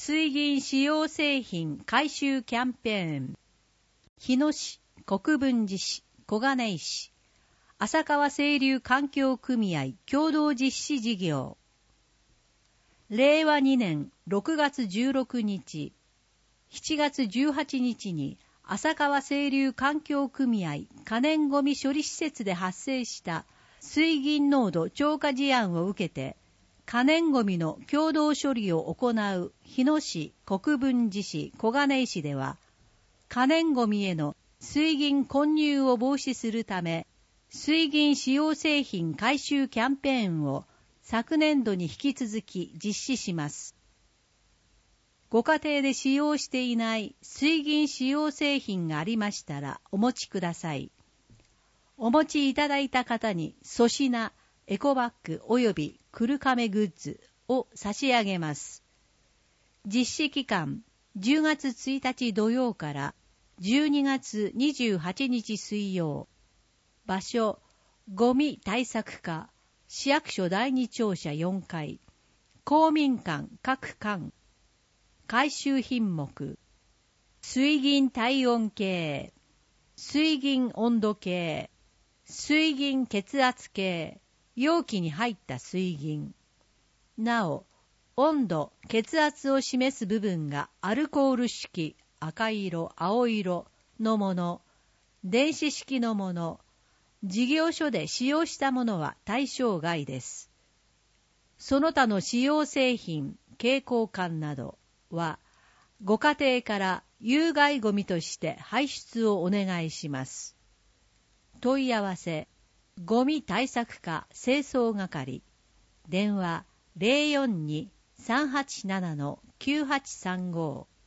水銀使用製品回収キャンペーン。日野市、国分寺市、小金井市、浅川清流環境組合共同実施事業。令和2年6月16日、7月18日に浅川清流環境組合可燃ごみ処理施設で発生した水銀濃度超過事案を受けて、可燃ごみの共同処理を行う日野市、国分寺市、小金井市では、可燃ごみへの水銀混入を防止するため、水銀使用製品回収キャンペーンを昨年度に引き続き実施します。ご家庭で使用していない水銀使用製品がありましたらお持ちください。お持ちいただいた方に粗品、エコバッグおよびクルカメグッズを差し上げます。実施期間10月1日土曜から12月28日水曜。場所、ゴミ対策課、市役所第2庁舎4階、公民館各館。回収品目、水銀体温計、水銀温度計、水銀血圧計、容器に入った水銀。なお、温度、血圧を示す部分がアルコール式、赤色、青色のもの、電子式のもの、事業所で使用したものは対象外です。その他の使用製品、携行缶などは、ご家庭から有害ごみとして排出をお願いします。問い合わせ、ゴミ対策課清掃係、電話 042-387-9835